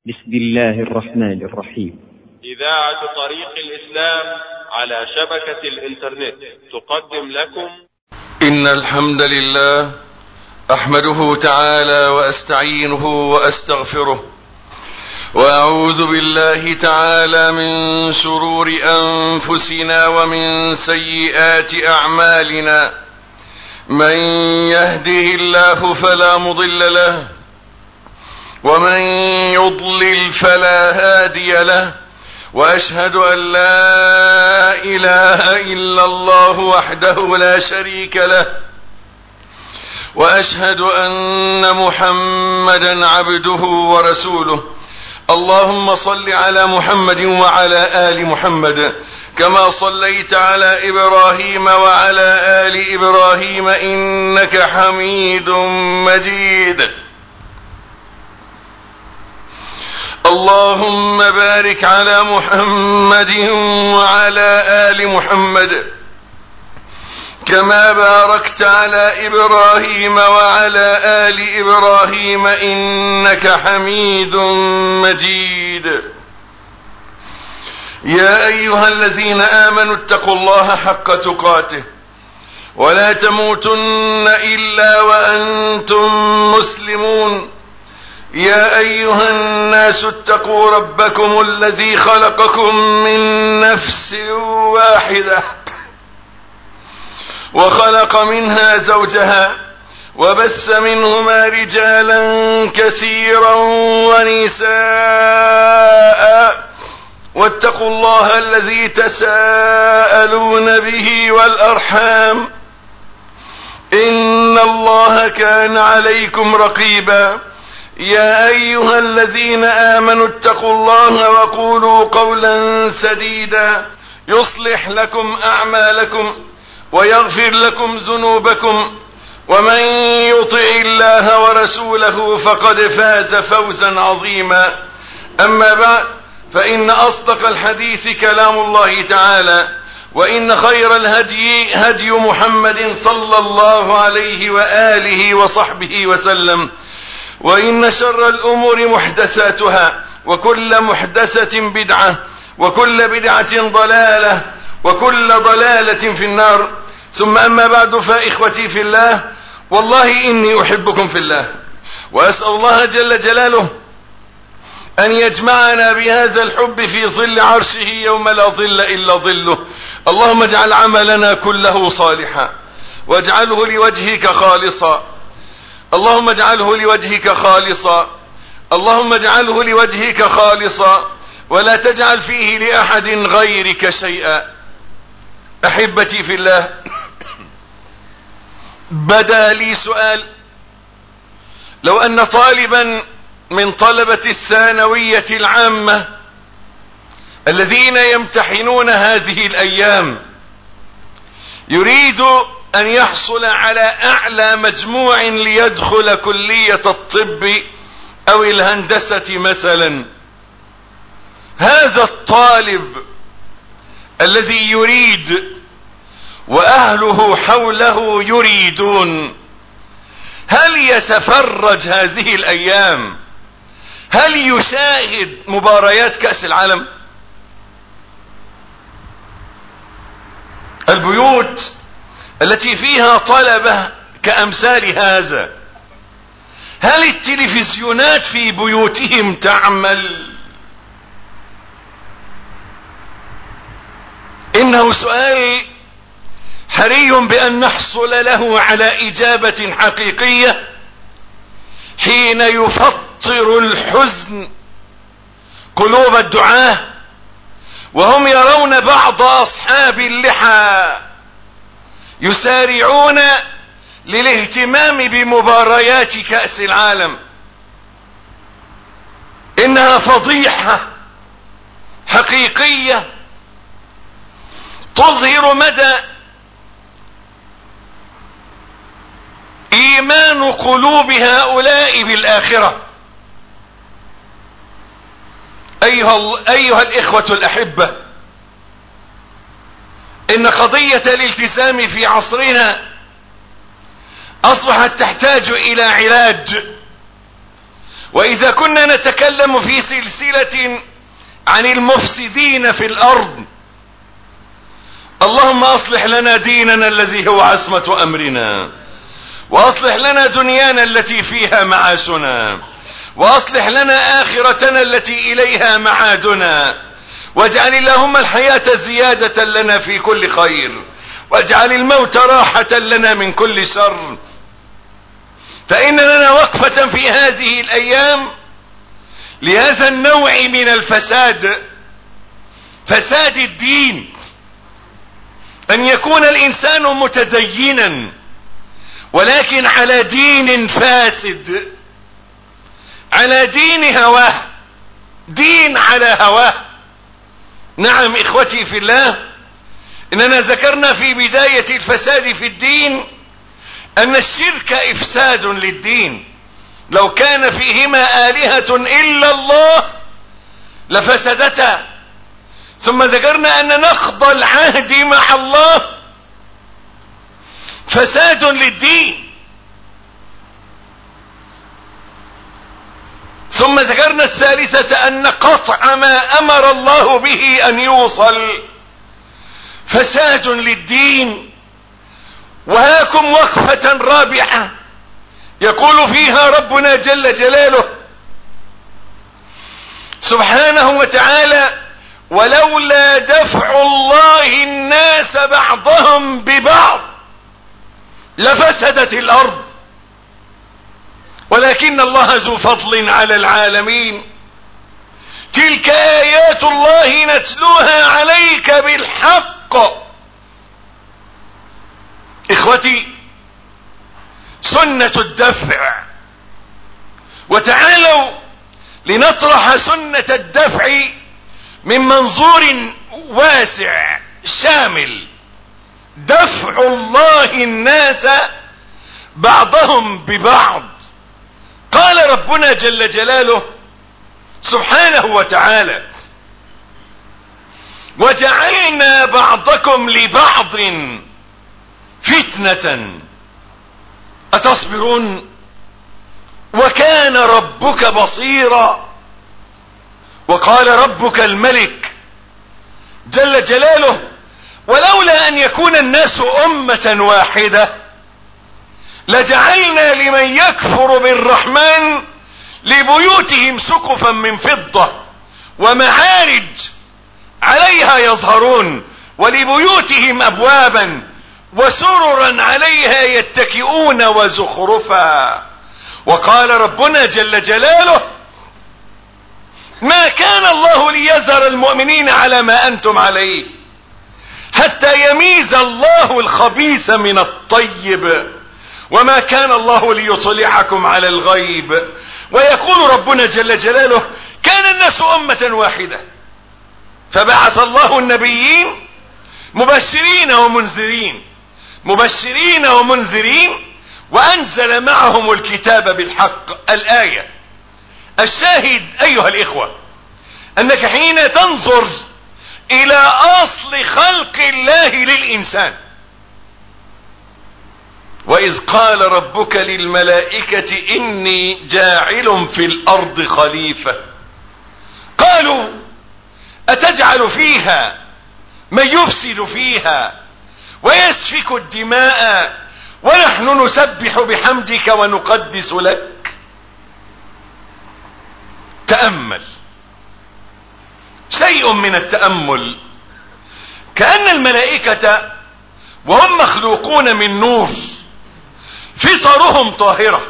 بسم الله الرحمن الرحيم. إذاعة طريق الإسلام على شبكة الإنترنت تقدم لكم إن الحمد لله أحمده تعالى وأستعينه وأستغفره، وأعوذ بالله تعالى من شرور أنفسنا ومن سيئات أعمالنا. من يهده الله فلا مضل له، ومن يضلل فلا هادي له، وأشهد أن لا إله إلا الله وحده لا شريك له، وأشهد أن محمدا عبده ورسوله. اللهم صل على محمد وعلى آل محمد كما صليت على إبراهيم وعلى آل إبراهيم إنك حميد مجيد. اللهم بارك على محمد وعلى آل محمد كما باركت على إبراهيم وعلى آل إبراهيم إنك حميد مجيد. يا أيها الذين آمنوا اتقوا الله حق تقاته ولا تموتن إلا وأنتم مسلمون. يا أيها الناس اتقوا ربكم الذي خلقكم من نفس واحدة وخلق منها زوجها وبث منهما رجالا كثيرا ونساء، واتقوا الله الذي تساءلون به والأرحام إن الله كان عليكم رقيبا. يا أيها الذين آمنوا اتقوا الله وقولوا قولا سديدا يصلح لكم أعمالكم ويغفر لكم ذنوبكم، ومن يطع الله ورسوله فقد فاز فوزا عظيما. أما بعد، فإن أصدق الحديث كلام الله تعالى، وإن خير الهدي هدي محمد صلى الله عليه وآله وصحبه وسلم، وإن شر الأمور محدثاتها، وكل محدثة بدعة، وكل بدعة ضلالة، وكل ضلالة في النار. ثم أما بعد، فإخوتي في الله، والله إني أحبكم في الله، وأسأل الله جل جلاله أن يجمعنا بهذا الحب في ظل عرشه يوم لا ظل إلا ظله. اللهم اجعل عملنا كله صالحا واجعله لوجهك خالصا. اللهم اجعله لوجهك خالصا، اللهم اجعله لوجهك خالصا، ولا تجعل فيه لأحد غيرك شيئا. أحبتي في الله، بدا لي سؤال: لو أن طالبا من طلبة الثانوية العامة الذين يمتحنون هذه الأيام يريد أن يحصل على أعلى مجموع ليدخل كلية الطب أو الهندسة مثلا، هذا الطالب الذي يريد وأهله حوله يريدون، هل يتفرج هذه الأيام؟ هل يشاهد مباريات كأس العالم؟ البيوت التي فيها طلبة كأمثال هذا، هل التلفزيونات في بيوتهم تعمل؟ إنه سؤال حري بأن نحصل له على إجابة حقيقية حين يفطر الحزن قلوب الدعاة، وهم يرون بعض أصحاب اللحى يسارعون للاهتمام بمباريات كأس العالم. إنها فضيحة حقيقية تظهر مدى إيمان قلوب هؤلاء بالآخرة. أيها الإخوة الأحبة، إن قضية الالتزام في عصرنا أصبحت تحتاج إلى علاج، وإذا كنا نتكلم في سلسلة عن المفسدين في الأرض، اللهم أصلح لنا ديننا الذي هو عصمة أمرنا، وأصلح لنا دنيانا التي فيها معاشنا، وأصلح لنا آخرتنا التي إليها معادنا، واجعل اللهم الحياة زيادة لنا في كل خير، واجعل الموت راحة لنا من كل شر. فإن لنا وقفة في هذه الأيام لهذا النوع من الفساد، فساد الدين، أن يكون الإنسان متدينا ولكن على دين فاسد، على دين هواه، دين على هواه. نعم إخوتي في الله، إننا ذكرنا في بداية الفساد في الدين أن الشرك إفساد للدين، لو كان فيهما آلهة إلا الله لفسدتا. ثم ذكرنا أن نقض العهد مع الله فساد للدين. ثم ذكرنا الثالثة أن قطع ما أمر الله به أن يوصل فساد للدين. وهاكم وقفة رابعة يقول فيها ربنا جل جلاله سبحانه وتعالى: ولولا دفع الله الناس بعضهم ببعض لفسدت الأرض ولكن الله ذو فضل على العالمين. تلك آيات الله نتلوها عليك بالحق. إخوتي، سنة الدفع. وتعالوا لنطرح سنة الدفع من منظور واسع شامل. دفع الله الناس بعضهم ببعض. قال ربنا جل جلاله سبحانه وتعالى: وجعلنا بعضكم لبعض فتنة أتصبرون وكان ربك بصيرا. وقال ربك الملك جل جلاله: ولولا أن يكون الناس أمة واحدة لجعلنا لمن يكفر بالرحمن لبيوتهم سقفا من فضة ومعارج عليها يظهرون ولبيوتهم أبوابا وسررا عليها يتكئون وزخرفا. وقال ربنا جل جلاله: ما كان الله ليذر المؤمنين على ما أنتم عليه حتى يميز الله الخبيث من الطيب وما كان الله ليطلعكم على الغيب. ويقول ربنا جل جلاله: كان الناس أمة واحدة فبعث الله النبيين مبشرين ومنذرين وأنزل معهم الكتاب بالحق. الآية. الشاهد أيها الإخوة أنك حين تنظر إلى أصل خلق الله للإنسان: وإذ قال ربك للملائكة إني جاعل في الأرض خليفة قالوا أتجعل فيها من يفسد فيها ويسفك الدماء ونحن نسبح بحمدك ونقدس لك. تأمل شيء من التأمل. كأن الملائكة وهم مخلوقون من نور فطرهم طاهرة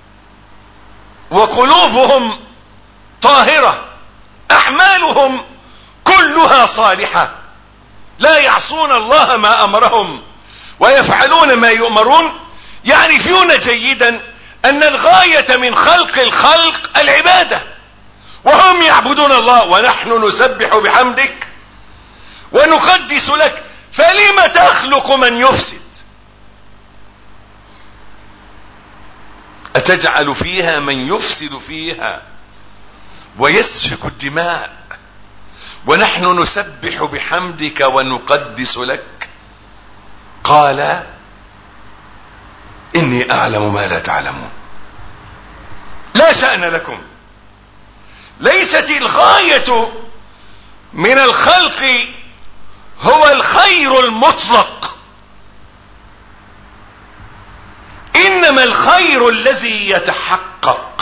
وقلوبهم طاهرة، أعمالهم كلها صالحة، لا يعصون الله ما أمرهم ويفعلون ما يؤمرون، يعرفون جيدا أن الغاية من خلق الخلق العبادة، وهم يعبدون الله. ونحن نسبح بحمدك ونقدس لك فلم تخلق من يفسد؟ أتجعل فيها من يفسد فيها ويسفك الدماء ونحن نسبح بحمدك ونقدس لك؟ قال إني أعلم ما لا تعلمون. لا شأن لكم. ليست الغاية من الخلق هو الخير المطلق، انما الخير الذي يتحقق.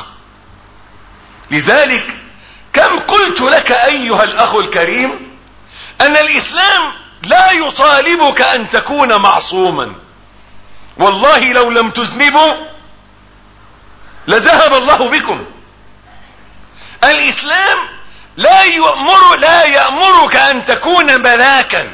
لذلك كم قلت لك ايها الاخ الكريم ان الاسلام لا يطالبك ان تكون معصوما. والله لو لم تذنبوا لذهب الله بكم. الاسلام لا يأمرك ان تكون ملاكا،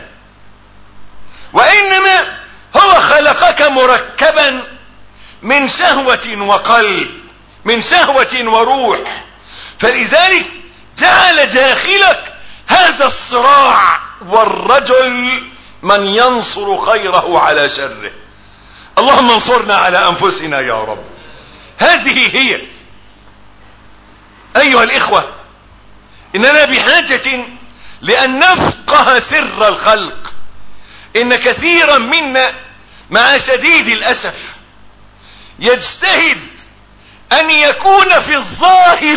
وانما هو خلقك مركبا من شهوة وقلب، من شهوة وروح. فلذلك جعل داخلك هذا الصراع، والرجل من ينصر خيره على شره. اللهم انصرنا على انفسنا يا رب. هذه هي ايها الاخوة، اننا بحاجة لان نفقه سر الخلق. ان كثيرا منا مع شديد الاسف يجتهد ان يكون في الظاهر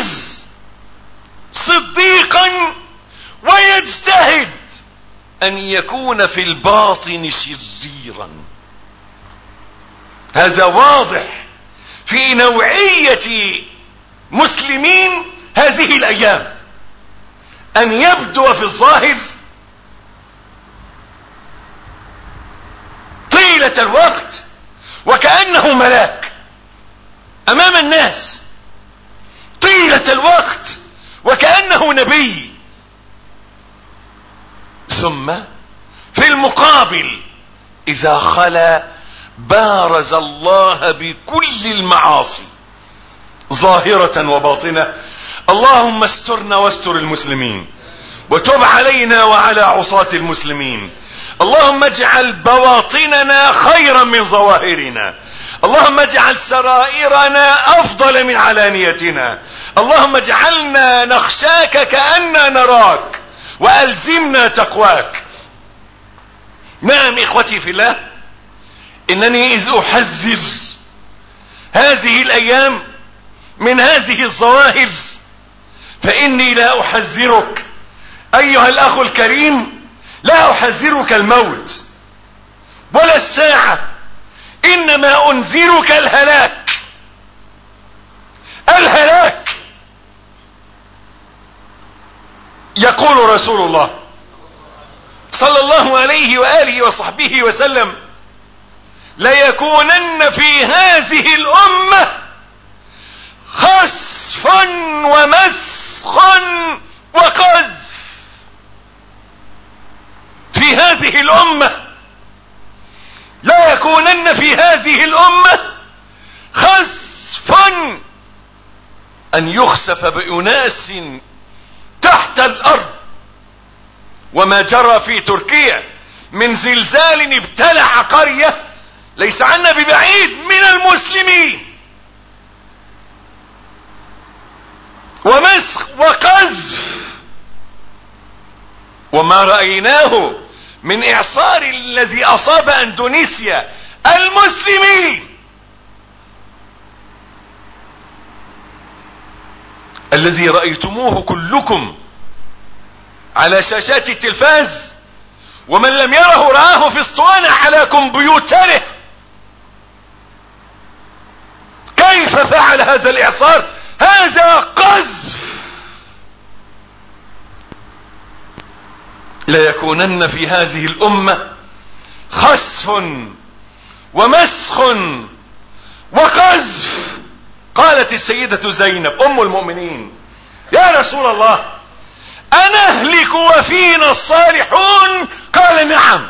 صديقا، ويجتهد ان يكون في الباطن شريرا. هذا واضح في نوعية مسلمين هذه الايام، ان يبدو في الظاهر طيلة الوقت وكأنه ملاك امام الناس، طيلة الوقت وكأنه نبي، ثم في المقابل اذا خلا بارز الله بكل المعاصي ظاهرة وباطنة. اللهم استرنا واستر المسلمين، وتب علينا وعلى عصاة المسلمين. اللهم اجعل بواطننا خيرا من ظواهرنا. اللهم اجعل سرائرنا افضل من علانيتنا. اللهم اجعلنا نخشاك كأننا نراك، والزمنا تقواك. نعم اخوتي في الله، انني اذ احذر هذه الايام من هذه الظواهر، فاني لا احذرك ايها الاخ الكريم، لا احذرك الموت ولا الساعة، انما انذرك الهلاك. الهلاك. يقول رسول الله صلى الله عليه وآله وصحبه وسلم: ليكونن في هذه الأمة خسف ومسخ وقذف. في هذه الأمة لا يكونن في هذه الأمة خسف، أن يخسف بأناس تحت الأرض. وما جرى في تركيا من زلزال ابتلع قرية ليس عنا ببعيد من المسلمين، ومسخ وقذف، وما رأيناه من إعصار الذي أصاب أندونيسيا المسلمين، الذي رأيتموه كلكم على شاشات التلفاز، ومن لم يره رآه في اسطوانة على كمبيوتره. كيف فعل هذا الإعصار؟ هذا قذف. ليكونن في هذه الأمة خسف ومسخ وقذف. قالت السيدة زينب أم المؤمنين: يا رسول الله، أنهلك وفينا الصالحون؟ قال: نعم.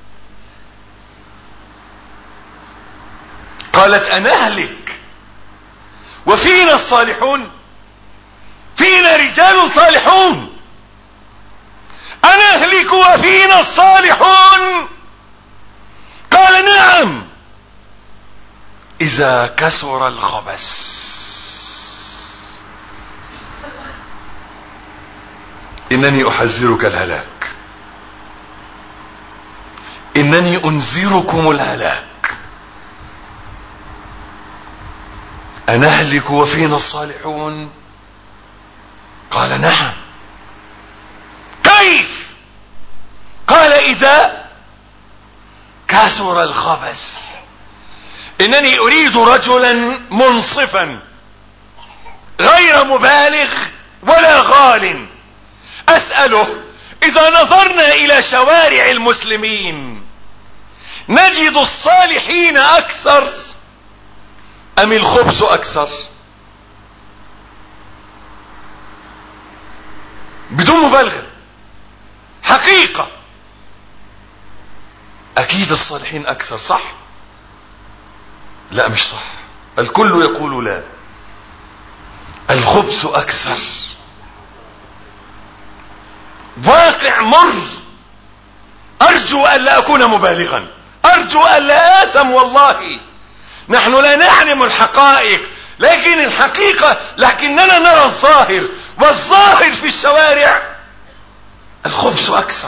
قالت: أنهلك وفينا الصالحون؟ فينا رجال صالحون. أنهلك وفينا الصالحون؟ قال: نعم. إذا كثر الخبث. إنني أحذرك الهلاك، إنني أنذركم الهلاك. أنهلك وفينا الصالحون؟ قال نعم. كيف؟ قال إذا كثر الخبث. إنني أريد رجلا منصفا غير مبالغ ولا غال، أسأله: إذا نظرنا إلى شوارع المسلمين نجد الصالحين أكثر أم الخبث أكثر؟ بدون مبالغة، حقيقة. أكيد الصالحين أكثر، صح؟ لا، مش صح. الكل يقول لا، الخبث أكثر. واقع مر. أرجو أن لا أكون مبالغا، أرجو أن لا آثم. والله نحن لا نعلم الحقائق، لكن الحقيقة لكننا نرى الظاهر، والظاهر في الشوارع الخبث أكثر.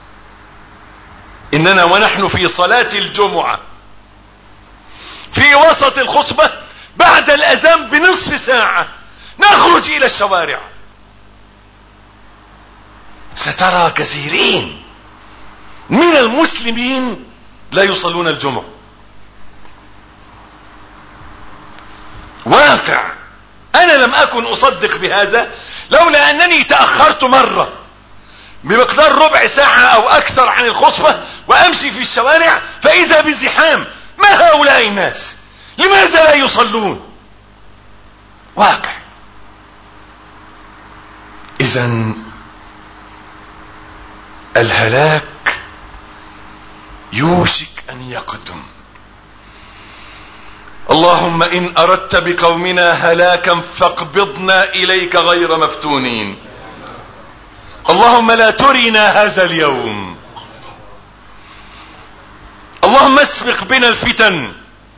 إننا ونحن في صلاة الجمعة في وسط الخطبة بعد الأذان بنصف ساعة نخرج إلى الشوارع، سترى كثيرين من المسلمين لا يصلون الجمعة. واقع. أنا لم أكن أصدق بهذا لولا أنني تأخرت مرة بمقدار ربع ساعة أو أكثر عن الخطبة وأمشي في الشوارع فإذا بزحام. ما هؤلاء الناس؟ لماذا لا يصلون؟ واقع. إذن الهلاك يوشك أن يقدم. اللهم إن أردت بقومنا هلاكا فاقبضنا إليك غير مفتونين. اللهم لا ترنا هذا اليوم. اللهم اسبق بنا الفتن.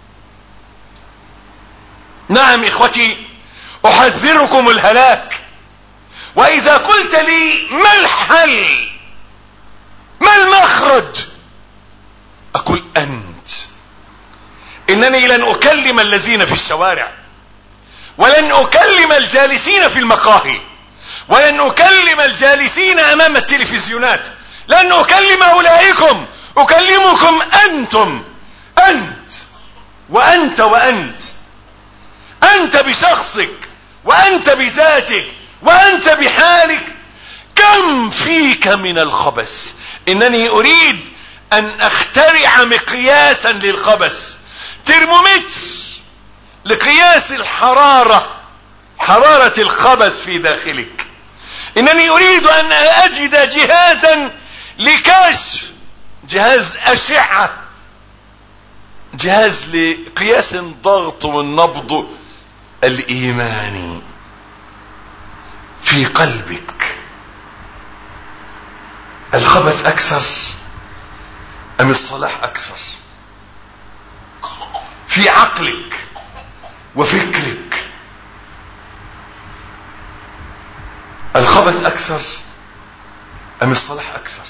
نعم إخوتي، أحذركم الهلاك. وإذا قلت لي ما الحل، ما المخرج، أقول أنت. إنني لن أكلم الذين في الشوارع، ولن أكلم الجالسين في المقاهي، ولن أكلم الجالسين أمام التلفزيونات. لن أكلم أولئكم، أكلمكم أنتم. أنت وأنت وأنت. أنت بشخصك، وأنت بذاتك، وأنت بحالك. كم فيك من الخبث؟ إنني أريد أن أخترع مقياسا للخبث، ترمومتر لقياس الحرارة، حرارة الخبث في داخلك. إنني أريد أن أجد جهازا لكشف، جهاز أشعة، جهاز لقياس الضغط والنبض الإيماني في قلبك. الخبث أكثر أم الصلاح أكثر؟ في عقلك وفكرك الخبث أكثر أم الصلاح أكثر؟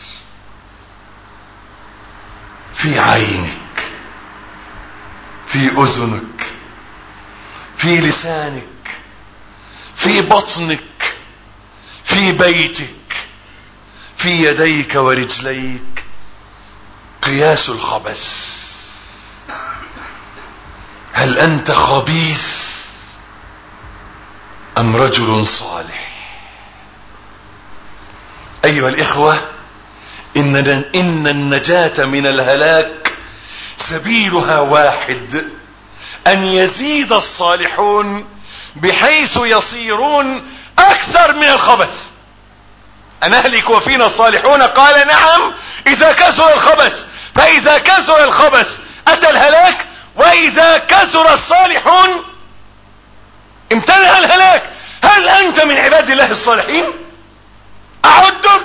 في عينك، في أذنك، في لسانك، في بطنك، في بيتك، في يديك ورجليك قياس الخبث. هل أنت خبيث أم رجل صالح؟ أيها الإخوة، إن النجاة من الهلاك سبيلها واحد: أن يزيد الصالحون بحيث يصيرون أكثر من الخبث. أنهلك وفينا الصالحون؟ قال نعم، إذا كثر الخبث. فإذا كثر الخبث أتى الهلاك، وإذا كثر الصالحون امتنع الهلاك. هل أنت من عباد الله الصالحين؟ أعدك.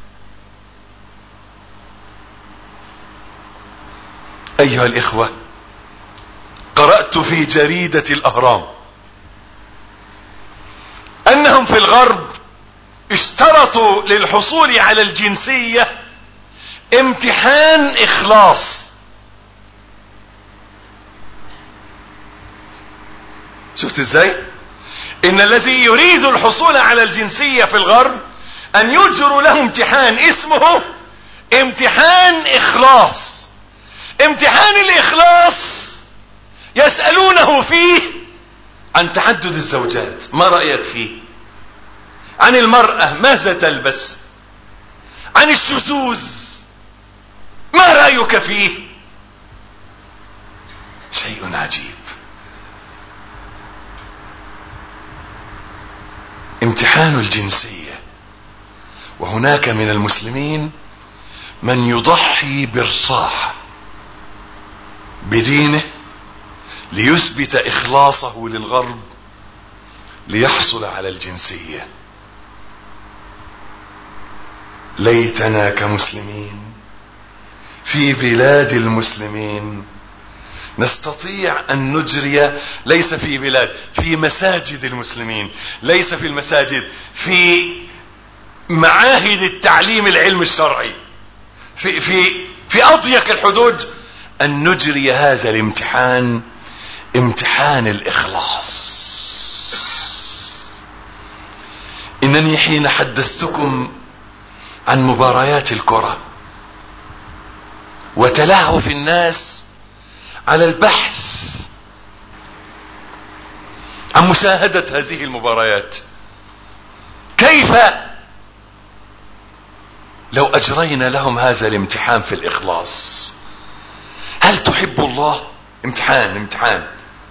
أيها الإخوة، قرأت في جريدة الأهرام أنهم في الغرب اشترطوا للحصول على الجنسية امتحان إخلاص. شفت ازاي؟ ان الذي يريد الحصول على الجنسية في الغرب ان يجروا له امتحان اسمه امتحان اخلاص. امتحان الاخلاص يسألونه فيه عن تعدد الزوجات، ما رأيك فيه؟ عن المرأة ماذا تلبس؟ عن الشذوذ ما رأيك فيه؟ شيء عجيب. امتحان الجنسية. وهناك من المسلمين من يضحي بالراحة بدينه ليثبت اخلاصه للغرب ليحصل على الجنسية. ليتنا كمسلمين في بلاد المسلمين نستطيع ان نجري، ليس في بلاد، في مساجد المسلمين، ليس في المساجد، في معاهد التعليم العلم الشرعي، في اضيق الحدود، ان نجري هذا الامتحان، امتحان الاخلاص. انني حين حدثتكم عن مباريات الكرة وتلهف الناس على البحث عن مشاهدة هذه المباريات، كيف لو اجرينا لهم هذا الامتحان في الاخلاص؟ هل تحب الله؟ امتحان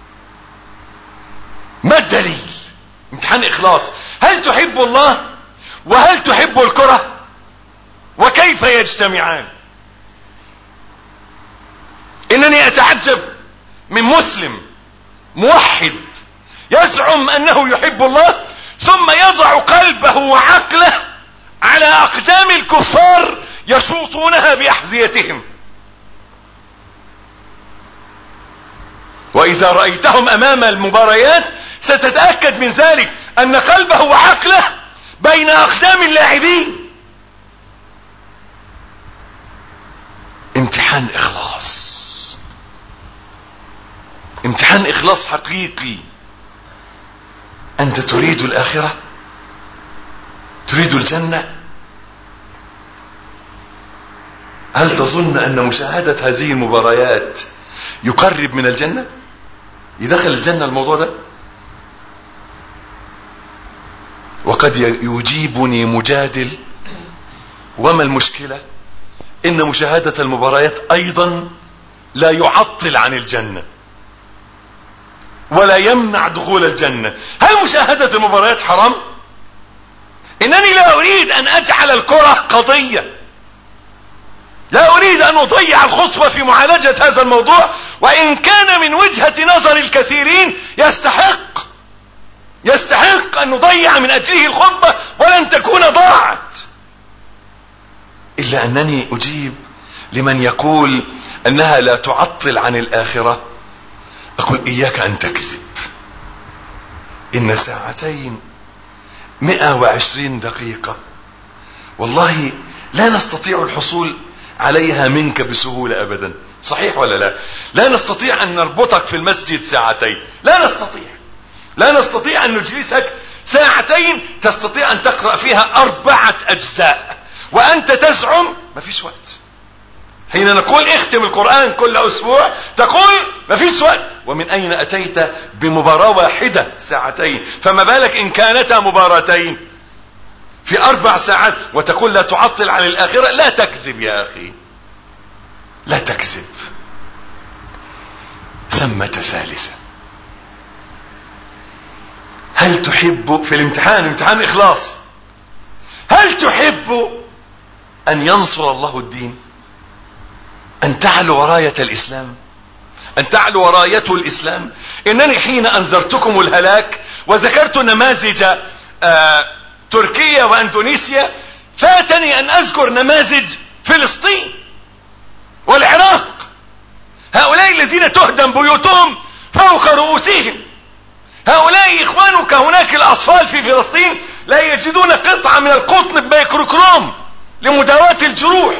ما الدليل؟ امتحان اخلاص. هل تحب الله وهل تحب الكرة؟ وكيف يجتمعان؟ انني اتعجب من مسلم موحد يزعم انه يحب الله ثم يضع قلبه وعقله على اقدام الكفار يشوطونها باحذيتهم، واذا رأيتهم امام المباريات ستتأكد من ذلك، ان قلبه وعقله بين اقدام اللاعبين. امتحان اخلاص، امتحان اخلاص حقيقي. انت تريد الاخرة؟ تريد الجنة؟ هل تظن ان مشاهدة هذه المباريات يقرب من الجنة؟ يدخل الجنة الموضوع ده؟ وقد يجيبني مجادل: وما المشكلة؟ ان مشاهدة المباريات ايضا لا يعطل عن الجنة ولا يمنع دخول الجنة. هل مشاهدة المباريات حرام؟ انني لا اريد ان اجعل الكرة قضية، لا اريد ان اضيع الخطبة في معالجة هذا الموضوع، وان كان من وجهة نظر الكثيرين يستحق ان نضيع من اجله الخطبة ولن تكون ضاعت. الا انني اجيب لمن يقول انها لا تعطل عن الاخرة، اقول اياك ان تكذب. ان ساعتين 120 دقيقة والله لا نستطيع الحصول عليها منك بسهولة ابدا، صحيح ولا لا؟ لا نستطيع ان نربطك في المسجد ساعتين، لا نستطيع ان نجلسك ساعتين تستطيع ان تقرأ فيها 4 اجزاء وانت تزعم ما فيش وقت. حين نقول اختم القرآن كل اسبوع تقول ما فيش وقت، ومن اين اتيت بمباراة واحدة ساعتين؟ فما بالك ان كانتا مباراتين في 4 ساعات وتقول لا تعطل عن الاخرة؟ لا تكذب يا اخي، لا تكذب. ثمة ثالثة: هل تحب في الامتحان، امتحان اخلاص، هل تحب ان ينصر الله الدين؟ ان تعلو راية الاسلام، ان تعلو رايته الاسلام. انني حين انذرتكم الهلاك وذكرت نماذج تركيا واندونيسيا، فاتني ان اذكر نماذج فلسطين والعراق. هؤلاء الذين تهدم بيوتهم فوق رؤوسهم، هؤلاء اخوانك هناك الاطفال في فلسطين لا يجدون قطعة من القطن بميكروكروم لمداواة الجروح،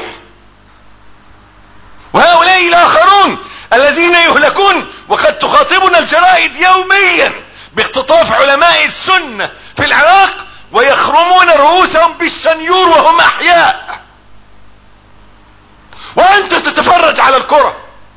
وهؤلاء الاخرون الذين يهلكون وقد تخاطبنا الجرائد يوميا باختطاف علماء السنة في العراق ويخرمون رؤوسهم بالشنيور وهم احياء، وانت تتفرج على الكرة.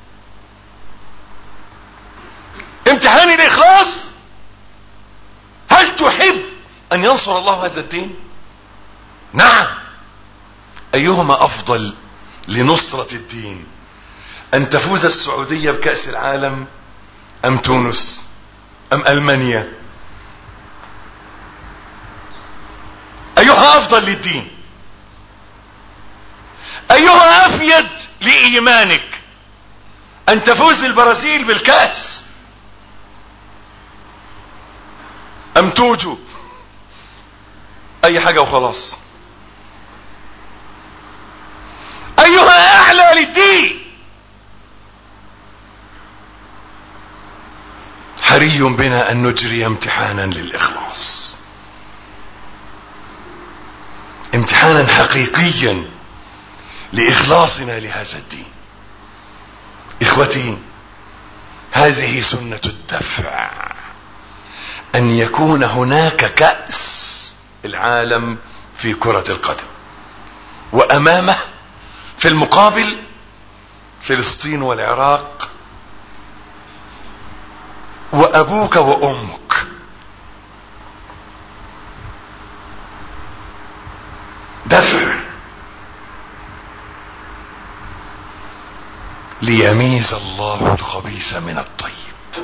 امتحان الاخلاص. هل تحب ان ينصر الله هذا الدين؟ نعم. ايهما افضل لنصرة الدين، ان تفوز السعودية بكأس العالم ام تونس ام المانيا؟ ايها افضل للدين؟ ايها افيد لايمانك، ان تفوز البرازيل بالكأس ام توجو اي حاجة وخلاص؟ ايها اعلى للدين؟ حري بنا ان نجري امتحانا للاخلاص، امتحانا حقيقيا لاخلاصنا لهذا الدين. اخوتي، هذه سنة الدفع، ان يكون هناك كأس العالم في كرة القدم، وامامه في المقابل فلسطين والعراق وابوك وامك. دفع ليميز الله الخبيث من الطيب.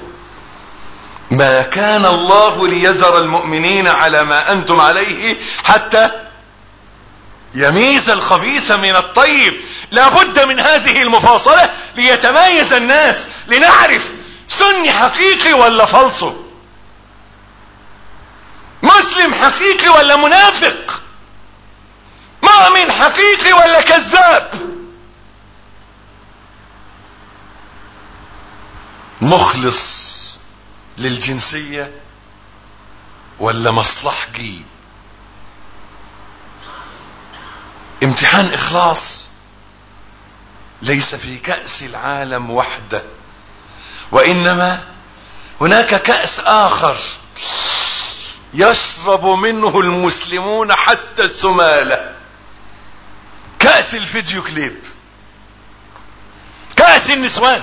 ما كان الله ليذر المؤمنين على ما انتم عليه حتى يميز الخبيث من الطيب. لا بد من هذه المفاصلة ليتميز الناس، لنعرف سني حقيقي ولا فلسو، مسلم حقيقي ولا منافق، مؤمن حقيقي ولا كذاب، مخلص للجنسية ولا مصلحجي. امتحان اخلاص ليس في كأس العالم وحده، وانما هناك كأس اخر يشرب منه المسلمون حتى السمالة، كأس الفيديو كليب، كأس النسوان.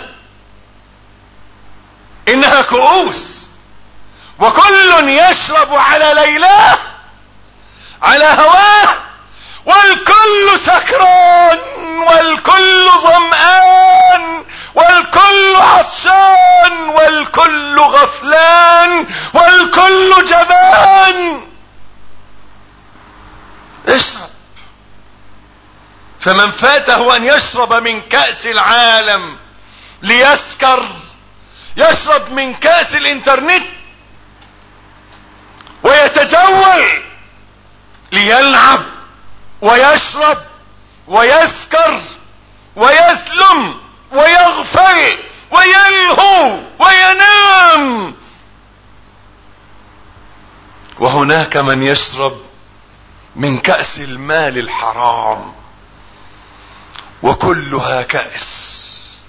انها كؤوس، وكل يشرب على ليلاه على هواه، والكل سكران والكل ظمآن والكل عطشان والكل غفلان والكل جبان. اشرب. فمن فاته ان يشرب من كأس العالم ليسكر، يشرب من كأس الانترنت ويتجول ليلعب ويشرب ويسكر ويسلم ويغفل ويلهو وينام. وهناك من يشرب من كأس المال الحرام، وكلها كأس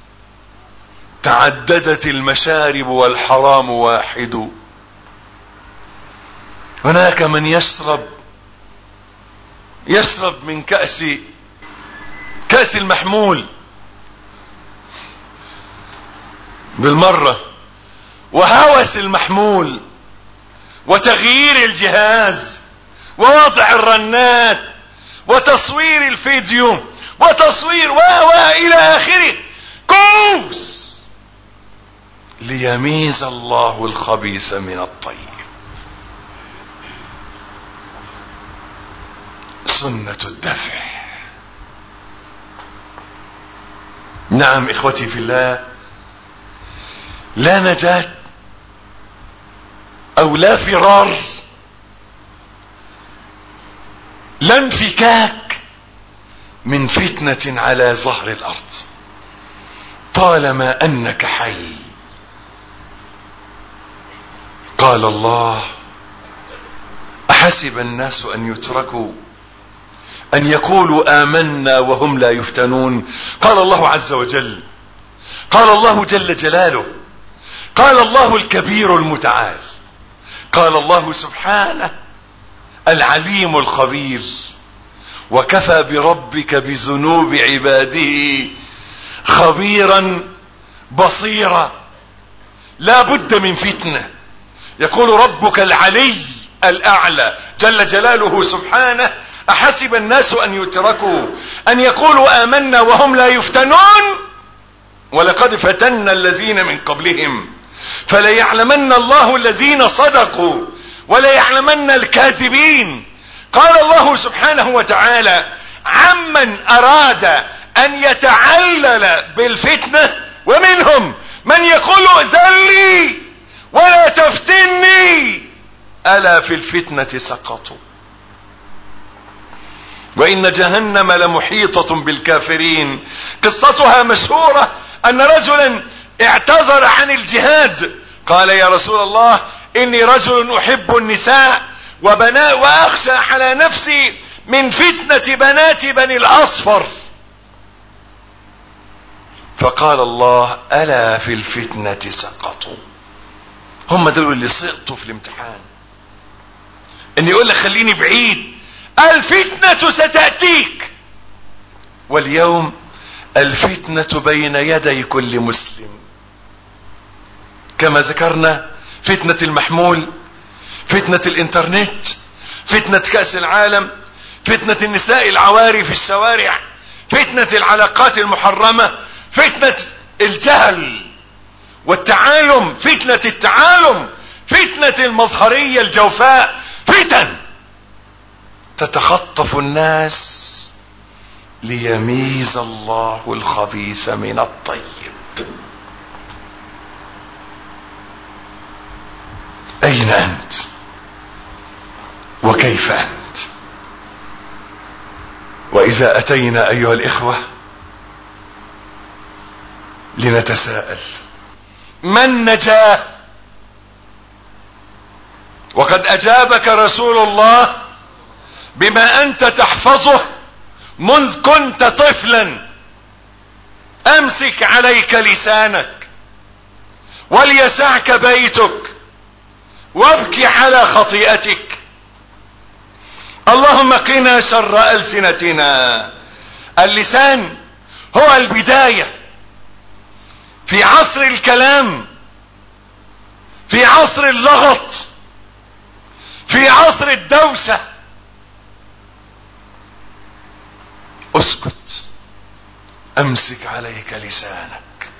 تعددت المشارب والحرام واحد. هناك من يشرب من كأس المحمول بالمرة، وهوس المحمول وتغيير الجهاز ووضع الرنات وتصوير الفيديو وتصوير الى اخره. كوس ليميز الله الخبيث من الطيب. سنة الدفع. نعم اخوتي في الله، لا نجاة او لا فرار، لا انفكاك من فتنة على ظهر الارض طالما انك حي. قال الله: احسب الناس ان يتركوا ان يقولوا آمنا وهم لا يفتنون. قال الله عز وجل، قال الله جل جلاله، قال الله الكبير المتعال: قال الله سبحانه: العليم الخبير، وكفى بربك بذنوب عباده خبيرا بصيرا. لا بد من فتنة. يقول ربك العلي الأعلى جل جلاله سبحانه: أحسب الناس أن يتركوا أن يقولوا آمنا وهم لا يفتنون ولقد فتنا الذين من قبلهم فليعلمن الله الذين صدقوا وليعلمن الكاذبين. قال الله سبحانه وتعالى عمن أراد أن يتعلل بالفتنة: ومنهم من يقول ائذن لي ولا تفتني ألا في الفتنة سقطوا وإن جهنم لمحيطة بالكافرين. قصتها مشهورة أن رجلا اعتذر عن الجهاد، قال: يا رسول الله، إني رجل أحب النساء وأخشى على نفسي من فتنة بنات بني الأصفر. فقال الله: ألا في الفتنة سقطوا. هم دول اللي سقطوا في الامتحان. ان يقول لك خليني بعيد، الفتنة ستأتيك. واليوم الفتنة بين يدي كل مسلم، كما ذكرنا: فتنة المحمول، فتنة الانترنت، فتنة كأس العالم، فتنة النساء العواري في الشوارع، فتنة العلاقات المحرمة، فتنة الجهل والتعالم، فتنة التعالم، فتنة المظهرية الجوفاء. فتن تتخطف الناس ليميز الله الخبيث من الطيب. أين أنت وكيف أنت؟ وإذا أتينا أيها الإخوة لنتساءل: من نجاه؟ وقد أجابك رسول الله بما أنت تحفظه منذ كنت طفلا: أمسك عليك لسانك وليسعك بيتك وابكي على خطيئتك. اللهم قنا شر ألسنتنا. اللسان هو البداية في عصر الكلام، في عصر اللغط، في عصر الدوسة. اسكت، امسك عليك لسانك.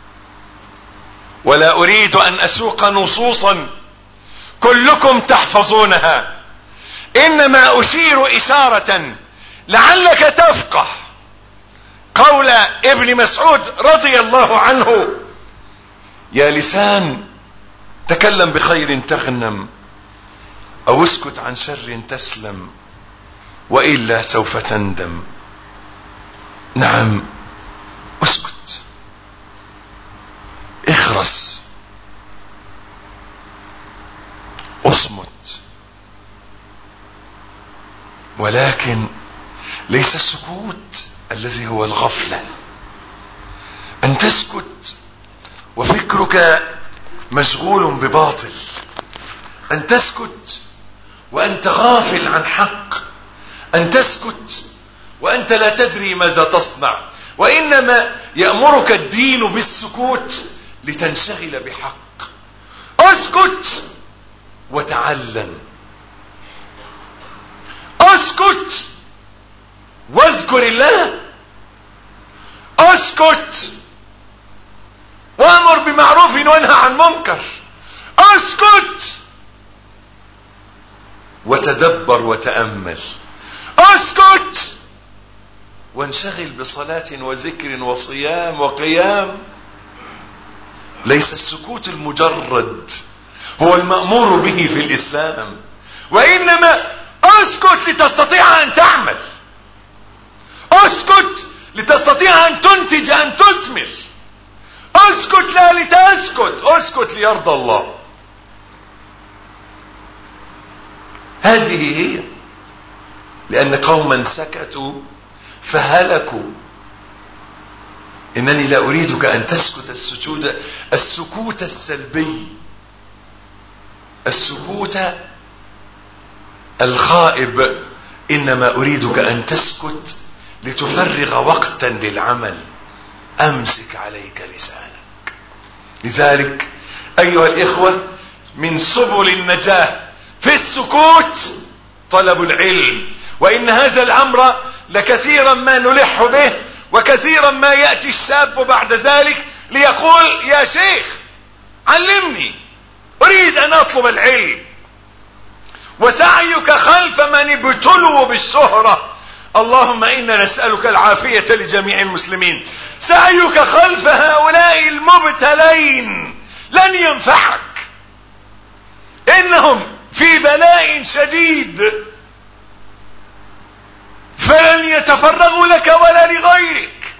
ولا اريد ان اسوق نصوصا كلكم تحفظونها، انما اشير اشارة لعلك تفقه قول ابن مسعود رضي الله عنه: يا لسان تكلم بخير تغنم، او اسكت عن شر تسلم، والا سوف تندم. نعم، اسكت، اخرس، اصمت. ولكن ليس السكوت الذي هو الغفلة، ان تسكت وفكرك مشغول بباطل، ان تسكت وانت غافل عن حق، ان تسكت وانت لا تدري ماذا تصنع. وانما يأمرك الدين بالسكوت لتنشغل بحق. اسكت وتعلم، اسكت واذكر الله، اسكت وامر بمعروف وانهى عن منكر، اسكت وتدبر وتأمل، اسكت وانشغل بصلاة وذكر وصيام وقيام. ليس السكوت المجرد هو المأمور به في الإسلام، وإنما اسكت لتستطيع أن تعمل، اسكت لتستطيع أن تنتج، أن تثمر. اسكت لا لتسكت، اسكت ليرضى الله. هذه هي، لأن قوما سكتوا فهلكوا. إنني لا أريدك أن تسكت السكوت السلبي، السكوت الخائب انما اريدك ان تسكت لتفرغ وقتا للعمل. امسك عليك لسانك. لذلك ايها الاخوة، من سبل النجاة في السكوت طلب العلم. وان هذا الامر لكثيرا ما نلح به، وكثيرا ما يأتي الشاب بعد ذلك ليقول يا شيخ علمني، اريد ان اطلب العلم. وسعيك خلف من ابتلوا بالشهرة، اللهم انا نسألك العافية لجميع المسلمين. سعيك خلف هؤلاء المبتلين لن ينفعك، انهم في بلاء شديد، فلن يتفرغوا لك ولا لغيرك،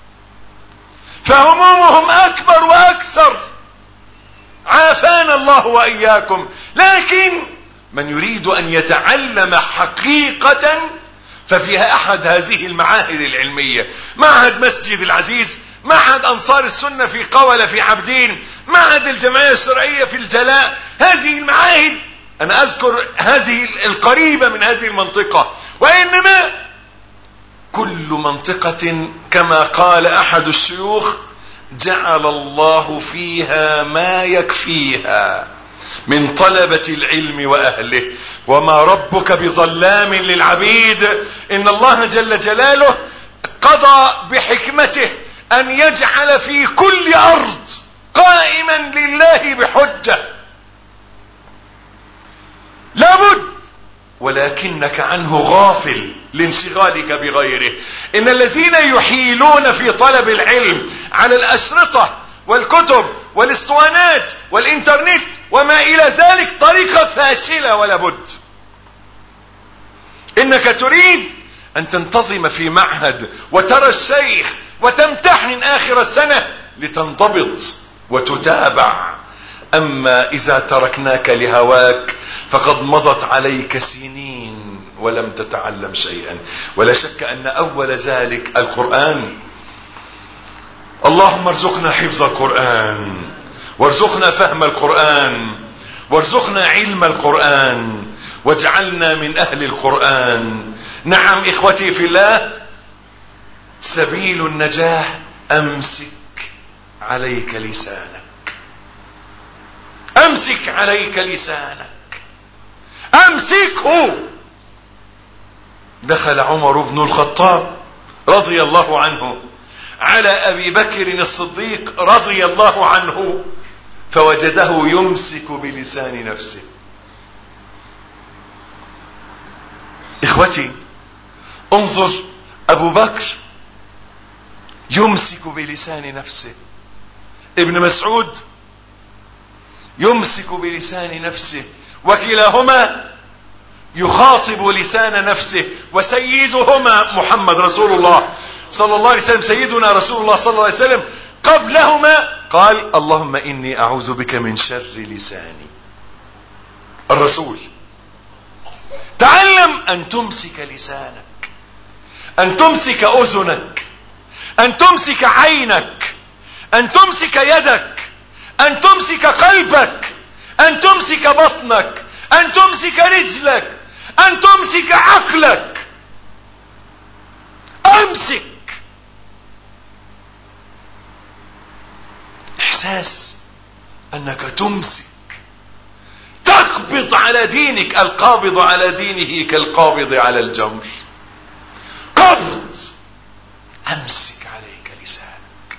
فهمومهم اكبر واكثر، عافانا الله واياكم. لكن من يريد ان يتعلم حقيقة ففيها احد هذه المعاهد العلمية، معهد مسجد العزيز، معهد انصار السنة في قولة في عبدين، معهد الجمعية الشرعية في الجلاء. هذه المعاهد انا اذكر هذه القريبة من هذه المنطقة، وانما كل منطقة كما قال احد الشيوخ جعل الله فيها ما يكفيها من طلبة العلم واهله، وما ربك بظلام للعبيد. ان الله جل جلاله قضى بحكمته ان يجعل في كل ارض قائما لله بحجة، لابد، ولكنك عنه غافل لانشغالك بغيره. ان الذين يحيلون في طلب العلم على الاشرطة والكتب والاسطوانات والانترنت وما الى ذلك طريقة فاشلة، ولا بد. انك تريد ان تنتظم في معهد وترى الشيخ وتمتحن اخر السنة لتنضبط وتتابع. اما اذا تركناك لهواك فقد مضت عليك سنين ولم تتعلم شيئا. ولا شك ان اول ذلك القرآن. اللهم ارزقنا حفظ القرآن، وارزقنا فهم القرآن، وارزقنا علم القرآن، واجعلنا من اهل القرآن. نعم اخوتي في الله، سبيل النجاة امسك عليك لسانك، امسك عليك لسانك، امسكه. دخل عمر بن الخطاب رضي الله عنه على ابي بكر الصديق رضي الله عنه، فوجده يمسك بلسان نفسه. اخوتي انظر، ابو بكر يمسك بلسان نفسه، ابن مسعود يمسك بلسان نفسه، وكلاهما يخاطب لسان نفسه. وسيدهما محمد رسول الله صلى الله عليه وسلم، سيدنا رسول الله صلى الله عليه وسلم قبلهما قال اللهم اني اعوذ بك من شر لساني. الرسول تعلم ان تمسك لسانك، ان تمسك اذنك، ان تمسك عينك، ان تمسك يدك، ان تمسك قلبك، ان تمسك بطنك، ان تمسك رجلك، ان تمسك عقلك. امسك. احساس انك تمسك، تقبض على دينك. القابض على دينه كالقابض على الجمر. قبض. امسك عليك لسانك.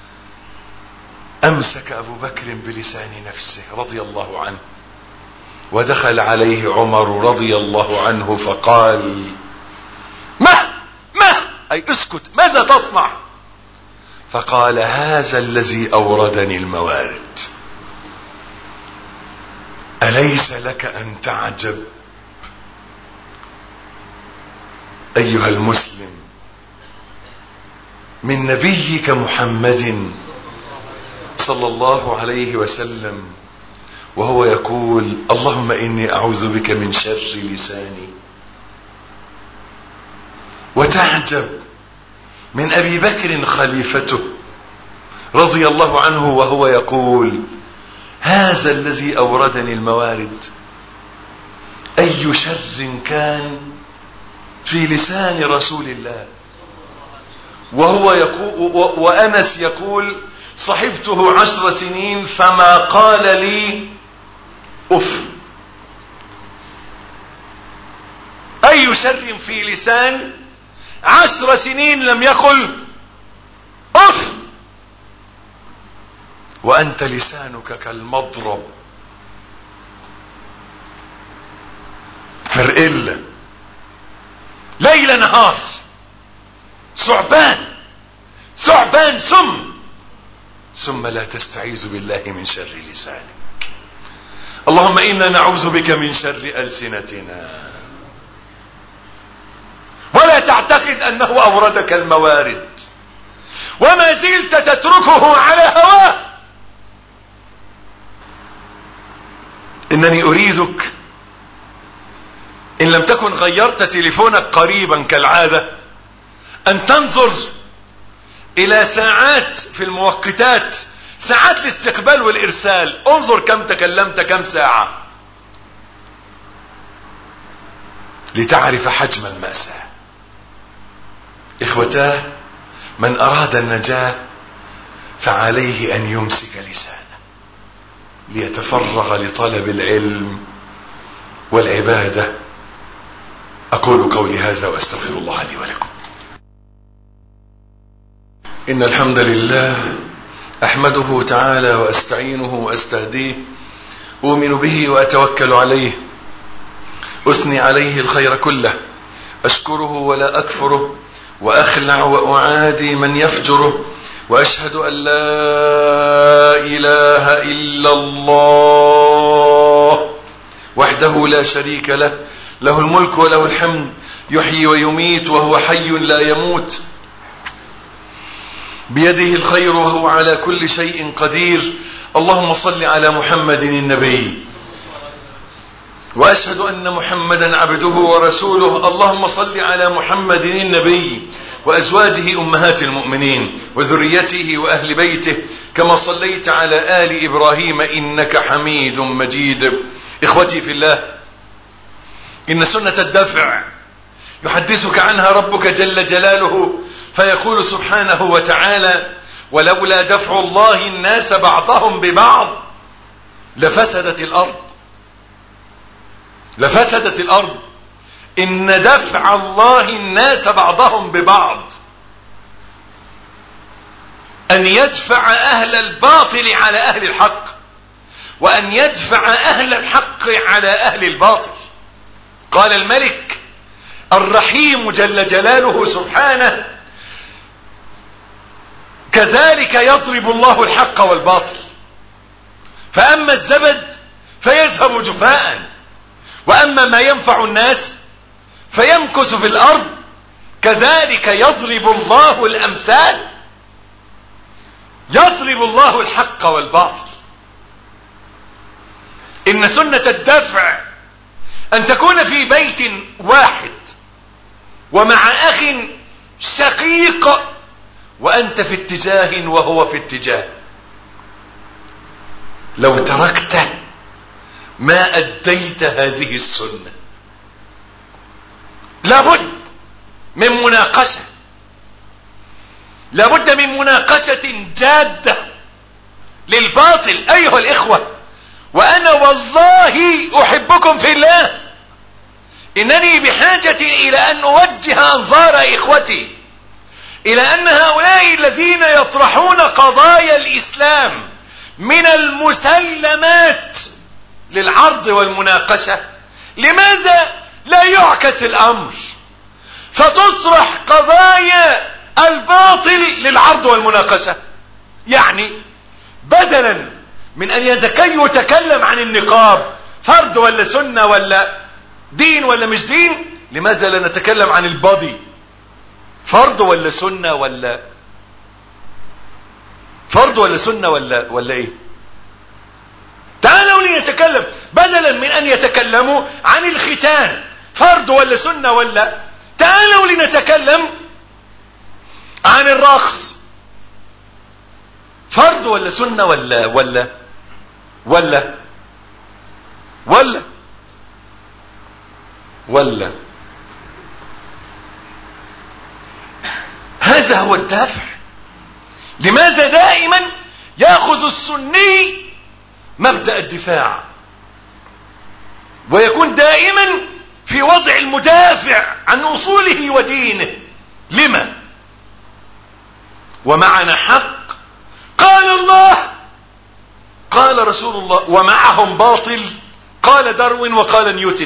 امسك ابو بكر بلسان نفسه رضي الله عنه، ودخل عليه عمر رضي الله عنه فقال ما اي اسكت، ماذا تصنع؟ فقال هذا الذي اوردني الموارد. اليس لك ان تعجب ايها المسلم من نبيك محمد صلى الله عليه وسلم وهو يقول اللهم اني اعوذ بك من شر لساني، وتعجب من ابي بكر خليفته رضي الله عنه وهو يقول هذا الذي أوردني الموارد. أي شر كان في لسان رسول الله، وهو يقول، وأنس يقول: صحبته 10 سنين فما قال لي أف. أي شر في لسان 10 سنين لم يقل أف، وأنت لسانك كالمضرب فرقلة ليل نهار، ثعبان ثم لا تستعيذ بالله من شر لسانك. اللهم إنا نعوذ بك من شر ألسنتنا. ولا تعتقد أنه أوردك الموارد وما زلت تتركه على هواه. إنني أريدك إن لم تكن غيرت تليفونك قريبا كالعادة أن تنظر إلى ساعات في الموقتات، ساعات الاستقبال والإرسال. انظر كم تكلمت، كم ساعة، لتعرف حجم المأساة. إخوتاه، من أراد النجاة فعليه أن يمسك لسانه ليتفرغ لطلب العلم والعبادة. أقول قولي هذا وأستغفر الله لي ولكم. إن الحمد لله أحمده تعالى وأستعينه وأستهديه، أؤمن به وأتوكل عليه، أثني عليه الخير كله، أشكره ولا أكفره، وأخلع وأعادي من يفجره، وأشهد أن لا إله إلا الله وحده لا شريك له، له الملك وله الحمد، يحيي ويميت وهو حي لا يموت، بيده الخير وهو على كل شيء قدير. اللهم صل على محمد النبي، وأشهد أن محمدا عبده ورسوله. اللهم صل على محمد النبي وأزواجه أمهات المؤمنين وذريته وأهل بيته كما صليت على آل إبراهيم إنك حميد مجيد. إخوتي في الله، إن سنة الدفع يحدثك عنها ربك جل جلاله، فيقول سبحانه وتعالى: ولولا دفع الله الناس بعضهم ببعض لفسدت الأرض. إن دفع الله الناس بعضهم ببعض، أن يدفع أهل الباطل على أهل الحق، وأن يدفع أهل الحق على أهل الباطل. قال الملك الرحيم جل جلاله سبحانه: كذلك يضرب الله الحق والباطل، فأما الزبد فيذهب جفاء، وأما ما ينفع الناس فيمكث في الأرض، كذلك يضرب الله الأمثال. يضرب الله الحق والباطل. إن سنة الدفع أن تكون في بيت واحد ومع أخ شقيق، وأنت في اتجاه وهو في اتجاه. لو تركته ما أديت هذه السنة. لابد من مناقشة، لابد من مناقشة جادة للباطل أيها الإخوة. وأنا والله أحبكم في الله، إنني بحاجة إلى أن أوجه أنظار إخوتي إلى أن هؤلاء الذين يطرحون قضايا الإسلام من المسلمات للعرض والمناقشة، لماذا لا يعكس الأمر فتطرح قضايا الباطل للعرض والمناقشة؟ يعني بدلا من أن يتكلم عن النقاب فرض ولا سنة ولا دين ولا مش دين، لماذا لا نتكلم عن البادي فرض ولا سنة ولا فرض ولا سنة ولا ايه؟ تعالوا لنتكلم بدلا من ان يتكلموا عن الختان فرض ولا سنة ولا، تعالوا لنتكلم عن الرقص فرض ولا سنة ولا ولا هذا هو الدافع. لماذا دائما يأخذ السني مبدأ الدفاع ويكون دائما في وضع المدافع عن أصوله ودينه؟ لما؟ ومعنا حق، قال الله قال رسول الله، ومعهم باطل، قال داروين وقال نيوتن.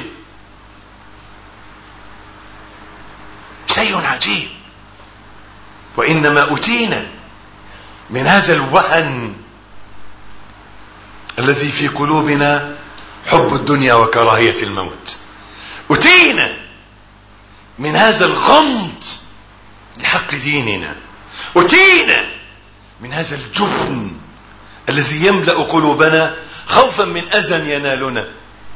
شيء عجيب. وإنما أتينا من هذا الوهن الذي في قلوبنا حب الدنيا وكراهية الموت، أتينا من هذا الغمض لحق ديننا، أتينا من هذا الجبن الذي يملأ قلوبنا خوفا من أذى ينالنا.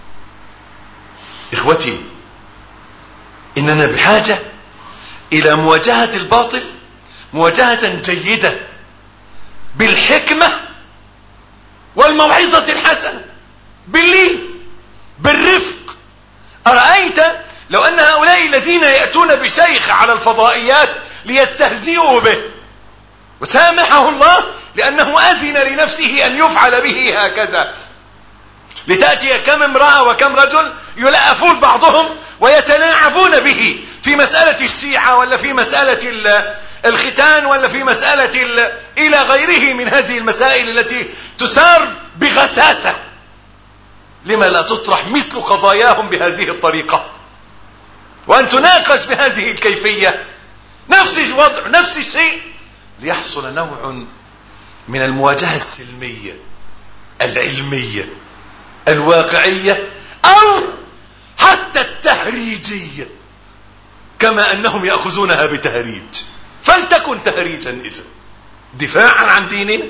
إخوتي، إننا بحاجة إلى مواجهة الباطل مواجهة جيدة بالحكمة والموعظة الحسنة، باللين، بالرفق. أرأيت لو أن هؤلاء الذين يأتون بشيخ على الفضائيات ليستهزئوا به وسامحه الله لأنه أذن لنفسه أن يفعل به هكذا، لتأتي كم امرأة وكم رجل يلأفون بعضهم ويتلاعبون به في مسألة الشيعة ولا في مسألة الختان ولا في مسألة إلى غيره من هذه المسائل التي تسار بغساسة. لما لا تطرح مثل قضاياهم بهذه الطريقة وأن تناقش بهذه الكيفية؟ نفس الوضع، نفس الشيء، ليحصل نوع من المواجهة السلمية العلمية الواقعية أو حتى التهريجية، كما أنهم يأخذونها بتهريج، فلتكن تهريجا إذن دفاعا عن ديننا.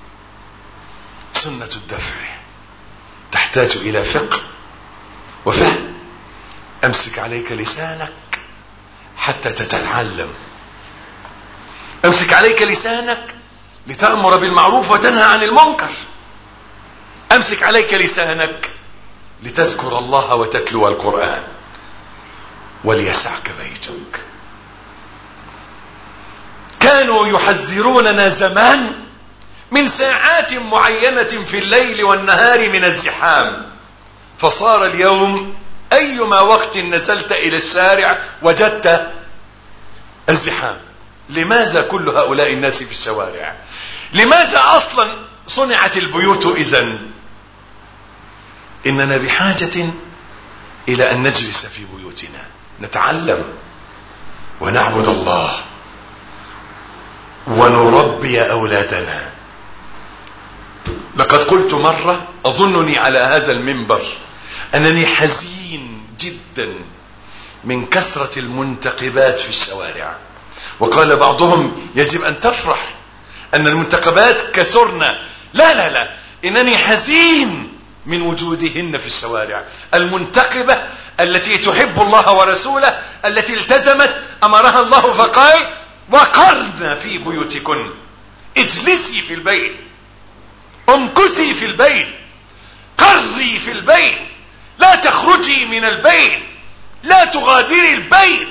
سنة الدفع تحتاج إلى فقه وفهم. أمسك عليك لسانك حتى تتعلم، أمسك عليك لسانك لتأمر بالمعروف وتنهى عن المنكر، أمسك عليك لسانك لتذكر الله وتتلو القرآن وليسعك بيتك. كانوا يحذروننا زمان من ساعات معينة في الليل والنهار من الزحام، فصار اليوم أيما وقت نزلت إلى الشارع وجدت الزحام. لماذا كل هؤلاء الناس في الشوارع؟ لماذا أصلا صنعت البيوت إذن؟ إننا بحاجة إلى أن نجلس في بيوتنا نتعلم ونعبد الله ونربي أولادنا. لقد قلت مرة أظنني على هذا المنبر أنني حزين جدا من كثرة المنتقبات في الشوارع، وقال بعضهم يجب أن تفرح أن المنتقبات كثرنا. لا لا لا، إنني حزين من وجودهن في الشوارع. المنتقبة التي تحب الله ورسوله، التي التزمت أمرها الله فقال وقرن في بيوتكن، اجلسي في البيت، امكثي في البيت، قري في البيت، لا تخرجي من البيت، لا تغادري البيت.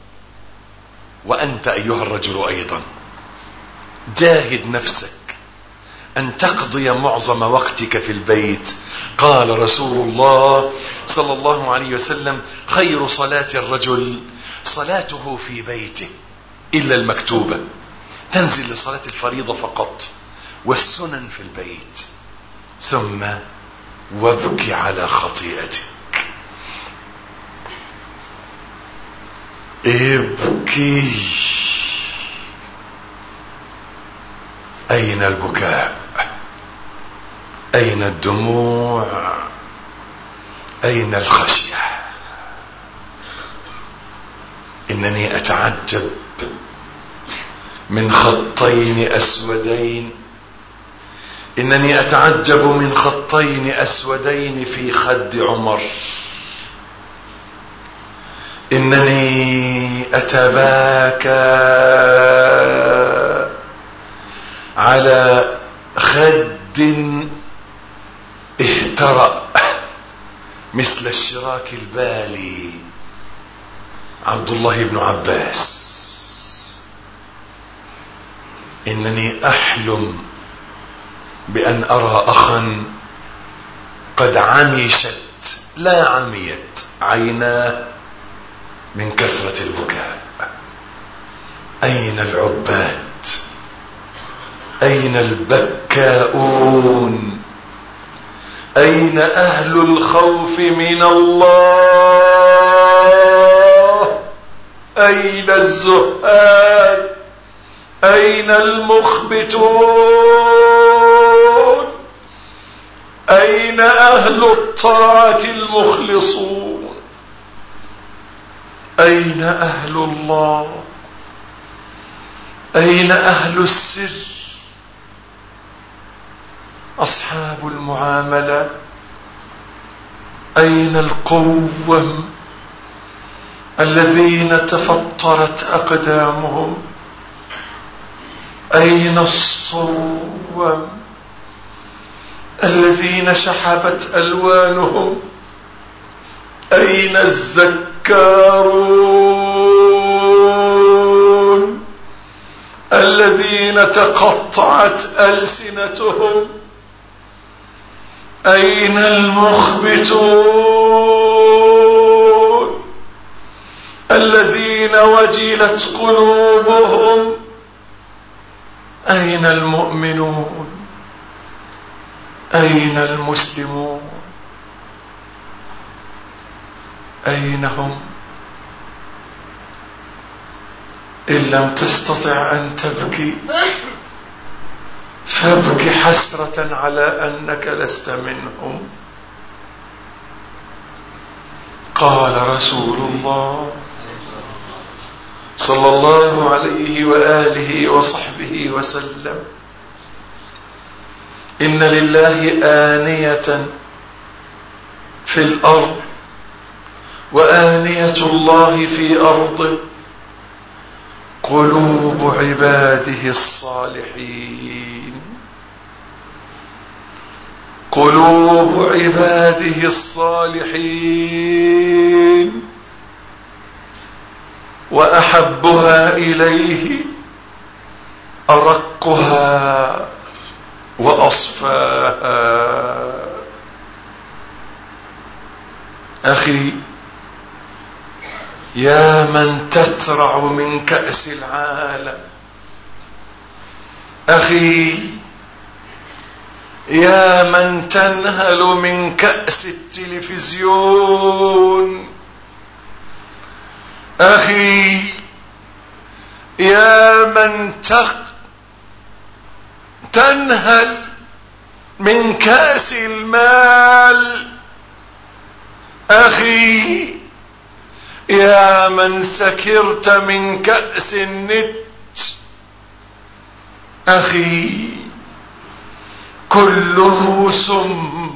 وأنت أيها الرجل أيضا جاهد نفسك أن تقضي معظم وقتك في البيت. قال رسول الله صلى الله عليه وسلم خير صلاة الرجل صلاته في بيته إلا المكتوبة، تنزل لصلاة الفريضة فقط، والسنن في البيت. ثم وابكي على خطيئتك، ابكي. أين البكاء؟ أين الدموع؟ أين الخشية؟ إنني أتعجب من خطين أسودين، إنني أتعجب من خطين أسودين في خد عمر. إنني أتباكى على خد اقترأ مثل الشراك البالي عبد الله بن عباس: إنني أحلم بأن أرى أخا قد عمشت، لا عميت، عيناه من كثرة البكاء. أين العباد؟ أين البكاؤون؟ أين أهل الخوف من الله؟ أين الزهاد؟ أين المخبتون؟ أين أهل الطاعة المخلصون؟ أين أهل الله؟ أين أهل السر؟ أصحاب المعاملة؟ أين القوم الذين تفطرت أقدامهم؟ أين الصوم الذين شحبت ألوانهم؟ أين الذكارون الذين تقطعت ألسنتهم؟ أين المخبتون الذين وجلت قلوبهم؟ أين المؤمنون؟ أين المسلمون؟ أين هم؟ إن لم تستطع أن تبكي فابك حسرة على أنك لست منهم. قال رسول الله صلى الله عليه وآله وصحبه وسلم: إن لله آنية في الأرض وآنية الله في أرضه، قلوب عباده الصالحين. قلوب عباده الصالحين، وأحبها إليه أرقها وأصفاها. أخي، يا من تترع من كأس العالم، أخي يا من تنهل من كأس التلفزيون، أخي يا من تنهل من كأس المال، أخي يا من سكرت من كأس النت، أخي كله سم،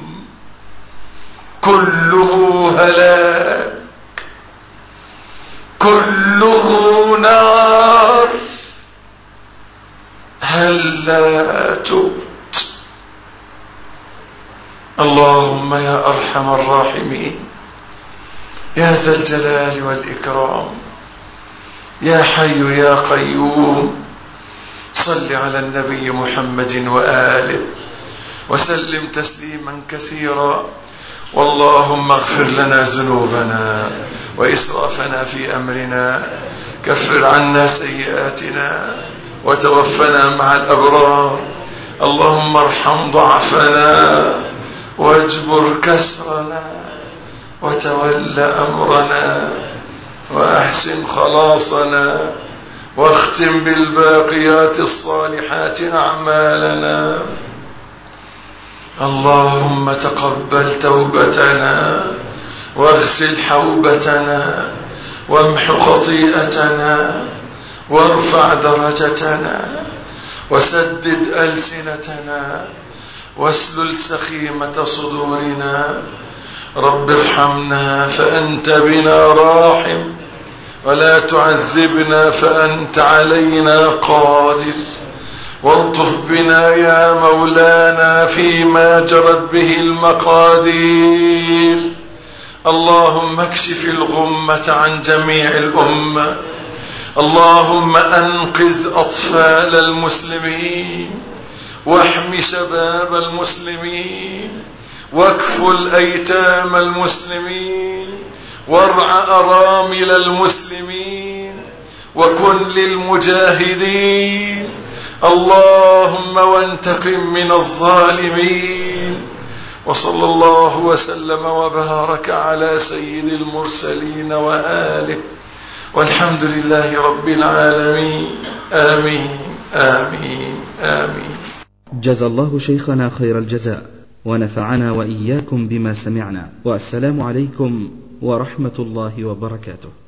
كله هلاك، كله نار. هلا تبت؟ اللهم يا أرحم الراحمين، يا ذا الجلال والإكرام، يا حي يا قيوم، صل على النبي محمد وآله وسلم تسليما كثيرا. واللهم اغفر لنا ذنوبنا وإسرافنا في أمرنا، كفر عنا سيئاتنا وتوفنا مع الأبرار. اللهم ارحم ضعفنا واجبر كسرنا وتول أمرنا وأحسن خلاصنا، واختم بالباقيات الصالحات أعمالنا. اللهم تقبل توبتنا واغسل حوبتنا وامح خطيئتنا وارفع درجتنا وسدد ألسنتنا واسلل سخيمة صدورنا. رب ارحمنا فأنت بنا راحم، ولا تعذبنا فأنت علينا قادر، والطف بنا يا مولانا فيما جرت به المقادير. اللهم اكشف الغمة عن جميع الأمة. اللهم أنقذ أطفال المسلمين، واحم شباب المسلمين، واكفل أيتام المسلمين، وارع أرامل المسلمين، وكن للمجاهدين. اللهم وانتقم من الظالمين. وصلى الله وسلم وبارك على سيد المرسلين وآله، والحمد لله رب العالمين. آمين آمين آمين. جزى الله شيخنا خير الجزاء، ونفعنا وإياكم بما سمعنا، والسلام عليكم ورحمة الله وبركاته.